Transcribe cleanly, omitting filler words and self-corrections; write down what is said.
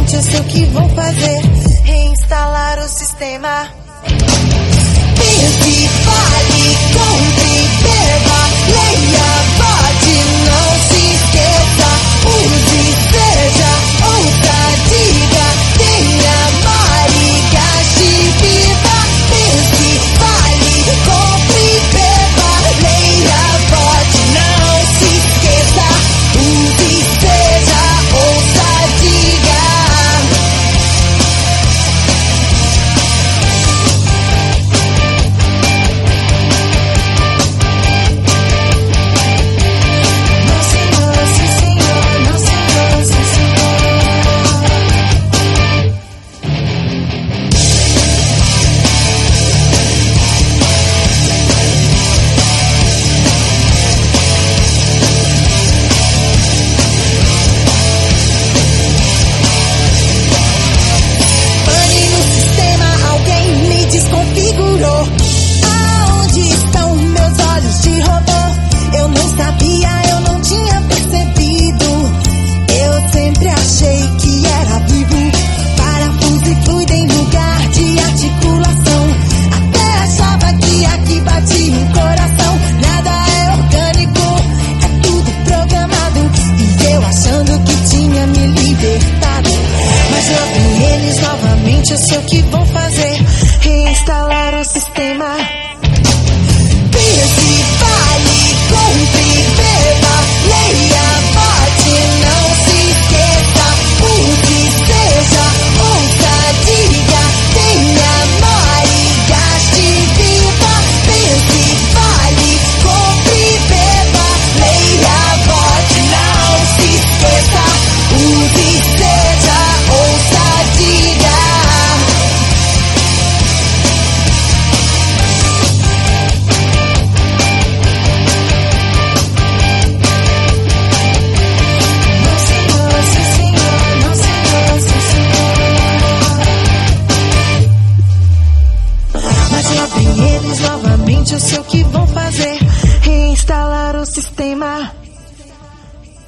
novamente, eu sei o que vou fazer. Reinstalar o sistema. Pense, fale, compre, beba, leia, vote, não se esqueça. Use, seja, ouça, diga, tenha, mare, gaste, viva. Pense, fale, compre, beba, leia, vote, não se esqueça. Use, seja, ouça, diga. Eu sei o que vou fazer. Reinstalar o sistema. Pense, fale, compre, beba, leia, vote, não se esqueça. Use, seja, ouça, diga, tenha, more, gaste, viva. Pense, fale, compre, beba, leia, vote, não se esqueça. Use, seja, ouça, diga. Eu sei o que vou fazer. Reinstalar o sistema.